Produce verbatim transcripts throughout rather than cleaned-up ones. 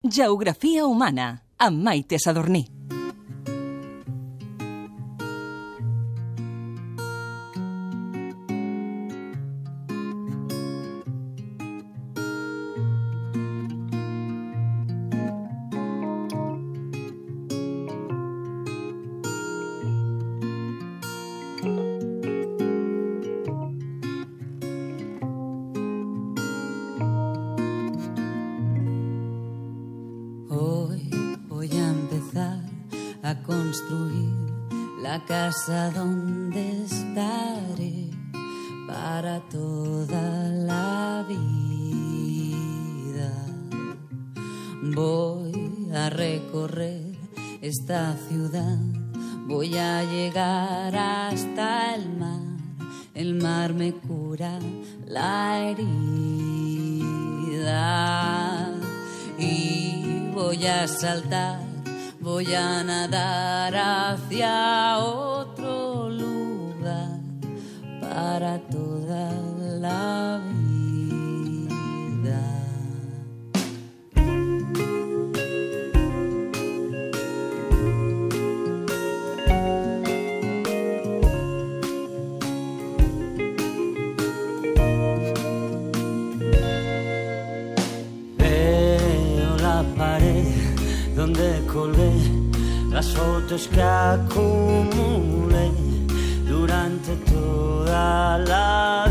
Geografia humana, amb Maite Sadurní. Casa donde estaré para toda la vida. Voy a recorrer esta ciudad, voy a llegar hasta el mar. El mar me cura la herida y voy a saltar. Voy a nadar hacia otro lugar para toda la vida. Veo la pared donde colgué las fotos que acumulé durante toda la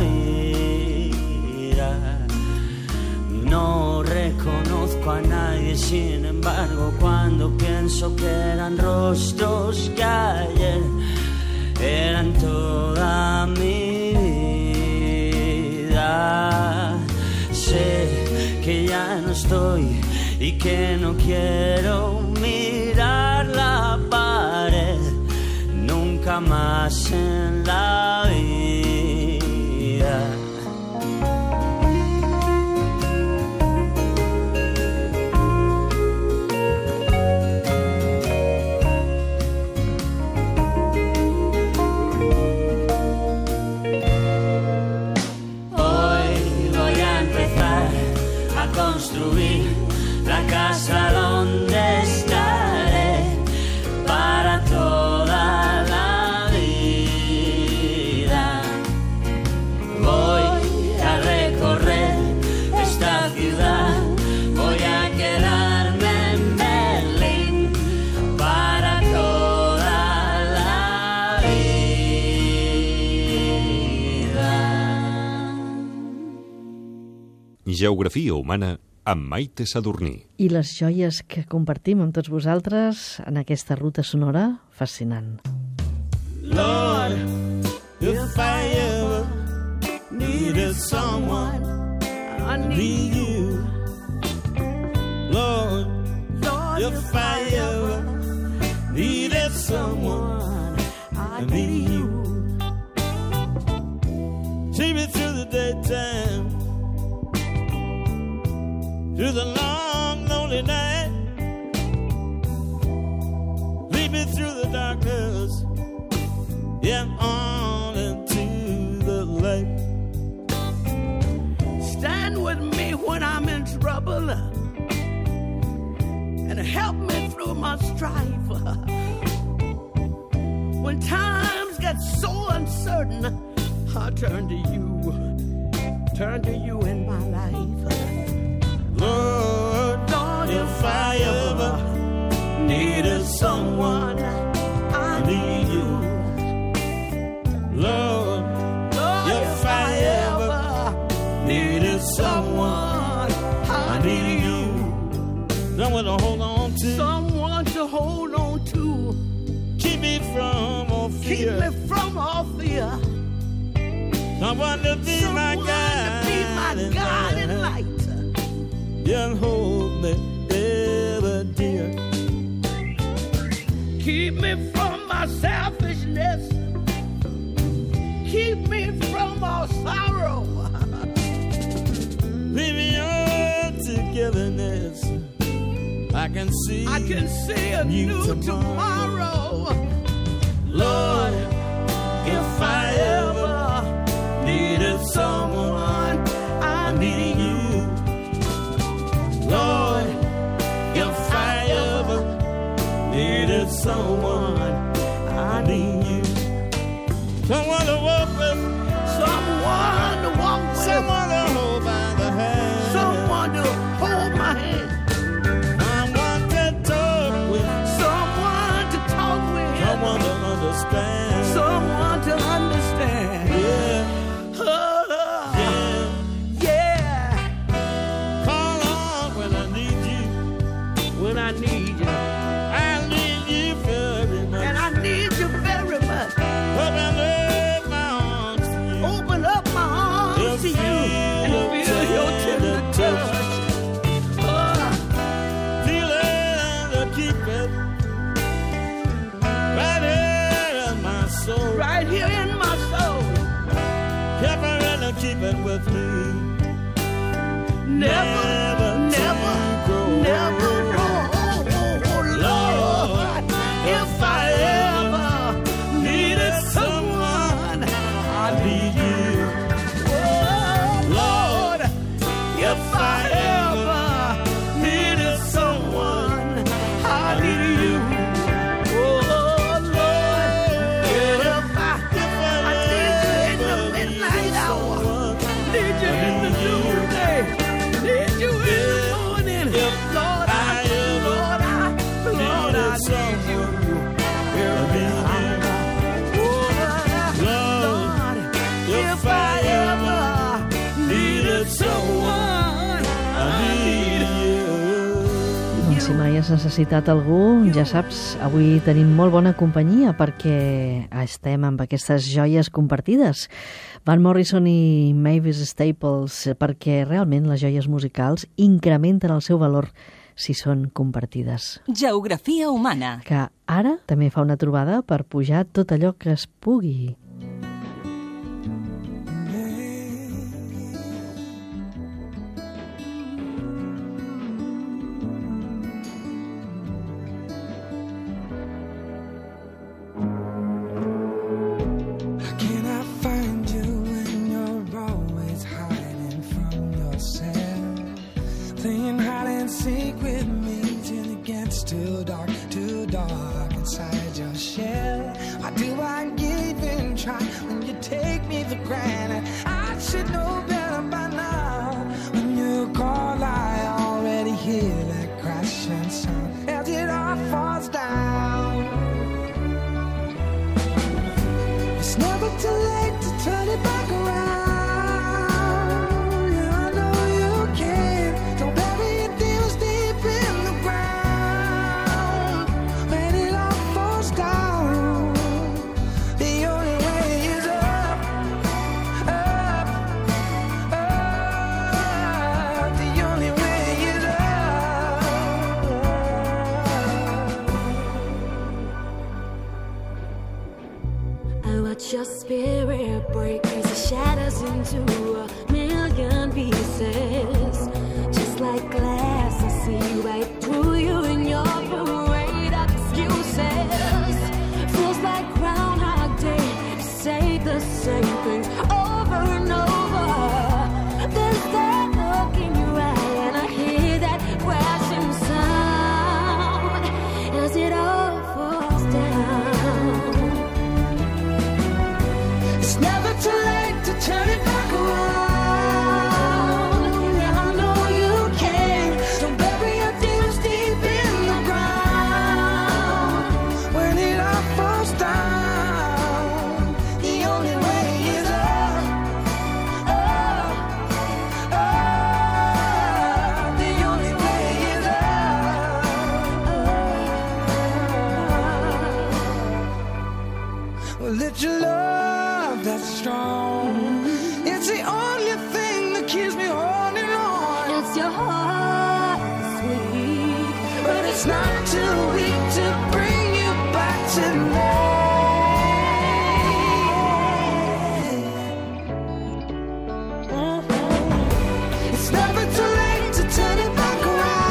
vida. No reconozco a nadie, sin embargo, cuando pienso que eran rostros que ayer eran toda mi vida. Sé que ya no estoy y que no quiero mirar la pared nunca más en la vida. Hoy voy a empezar a construir la casa donde estaré para toda la vida. Voy a recorrer esta ciudad, voy a quedarme en Berlín para toda la vida. Geografia humana amb Maite Sadurní. I les joies que compartim amb tots vosaltres en aquesta ruta sonora fascinant. Lord, if I ever needed someone, I need you. Lord, Lord if I ever needed someone, I need you. See me through the daytime, through the long, lonely night. Lead me through the darkness, yeah, on into the light. Stand with me when I'm in trouble and help me through my strife. When times get so uncertain, I turn to you, turn to you in my life. Lord, Lord, if I ever needed someone, I need you. Lord, Lord if I ever needed someone, I need you. Someone to hold on to. Someone to hold on to. Keep me from all fear. Keep me from all fear. Someone to be Someone my guide. To be my guide and light. And hold me ever dear. Keep me from my selfishness. Keep me from all sorrow. Leave me your togetherness. I can see I can see a new tomorrow. tomorrow. Lord, if I ever needed someone, I need you. Lord, needed someone. I need you. Someone to walk with. Someone to walk with. Someone to hold by the hand. Someone to hold my hand. Someone to talk with. Someone to talk with. Someone to understand. Someone to understand. Yeah. Oh, yeah. Yeah. Call on when I need you. When I need you. I need you very much. And I need you very much. Open up my arms to you. Open up my arms to you. And feel your tender touch. Oh. Feel it and keep it. Right here in my soul. Right here in my soul. Keep it and keep it with me. Never, never, never, never. If I ever needed someone, I need you. Oh, Lord, if I ever needed someone, I need you. Oh, Lord, if I, I need you in the midnight hour, need you in the noonday, need you in the morning. Lord, I, Lord, I, Lord, I need you. Doncs si mai has necessitat algú, ja saps, avui tenim molt bona companyia perquè estem amb aquestes joies compartides. Van Morrison i Mavis Staples, perquè realment les joies musicals incrementen el seu valor si són compartides. Geografia humana. Que ara també fa una trobada per pujar tot allò que es pugui. Too dark, too dark inside your shell. Why do I even try when you take me for granted? I should know better by now. When you call, I already hear that crashing sound as it all falls down. It's never too late to turn it back around. Yeah, I know you can. Don't bury your demons deep in the ground. Your spirit break as it shatters into a million pieces. Just like glass, I see right through you in your parade of excuses. Feels like Groundhog Day, to say the same thing over and over. There's that look in your eye and I hear that crashing sound as it all falls down. Never too late to turn it back around. Yeah, I know you can. Don't bury your demons deep in the ground. When it all falls down, the only way is up, up, up. The only way is up, up. Well, let your love that's strong. It's the only thing that keeps me holding on. It's your heart, sweet, but it's not too weak to bring you back to me. Mm-hmm. It's never too late to turn it back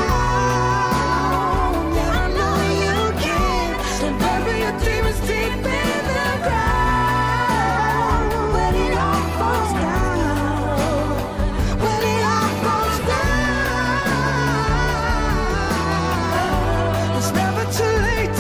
around. Yeah, I know you can. Don't bury your dreams deep in the ground. When it all falls down, when it all falls down, it's never too late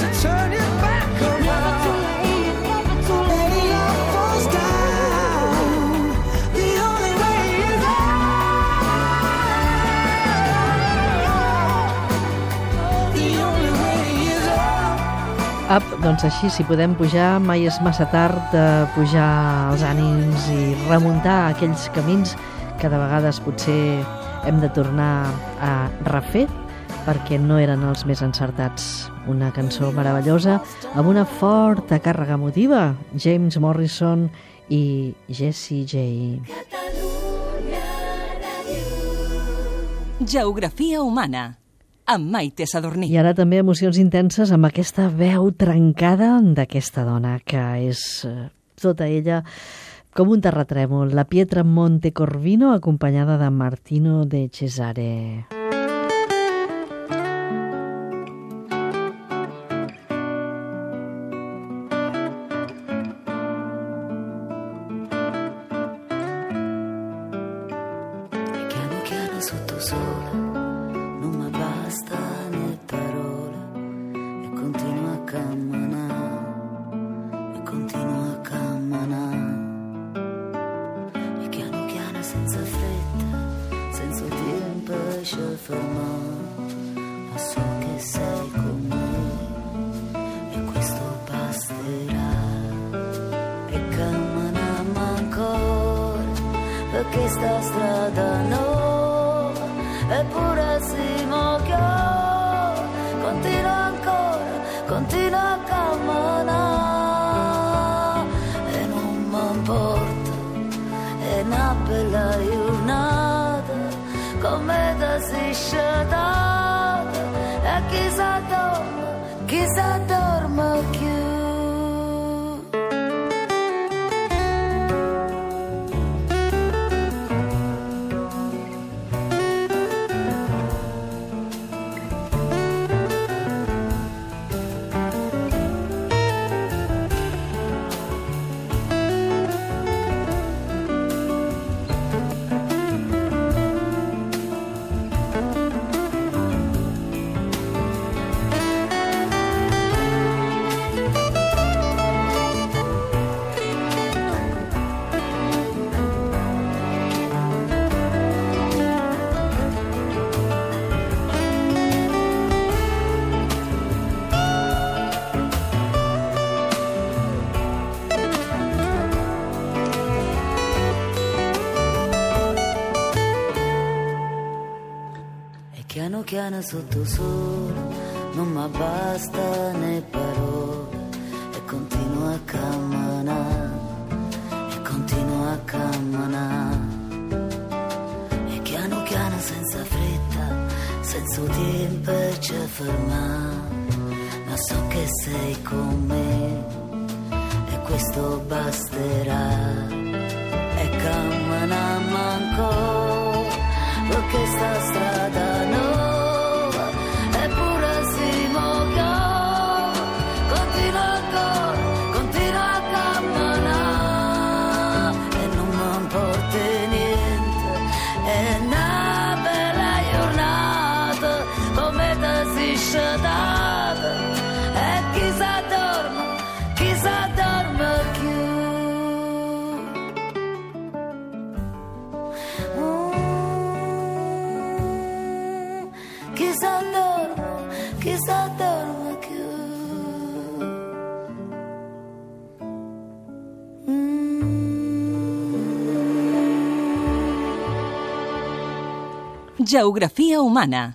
Up, doncs així, si podem pujar, mai és massa tard de pujar els ànims i remuntar aquells camins que de vegades potser hem de tornar a refer perquè no eren els més encertats. Una cançó meravellosa amb una forta càrrega emotiva, James Morrison i Jessie J. Geografia humana, amb Maite Sadurní. I ara també emocions intenses amb aquesta veu trencada d'aquesta dona, que és eh, tota ella com un terratrèmol, la Pietra Montecorvino, acompanyada de Martino de Cesare. Chiaro chiaro sotto sole, non mi bastano parole, e continuo a camminare, e continuo a camminare, e chiaro chiaro senza fretta, senza tempo ci fermare, ma so che sei con me, e questo basterà, e camminiamo ancora, perché sta strada no, eppure si muoio, continua ancora, continua a camminare, e non mi importa, è una bella giornata, come da si sciatata, e chissà dorme, chissà dorme più. Piano piano sotto sole, non mi basta né parole, e continuo a camminare, e continuo a camminare, e piano piano senza fretta, senza tempo ci fermare, ma so che sei con me, e questo basterà, e camminiamo ancora, perché sta strada no. Geografia humana,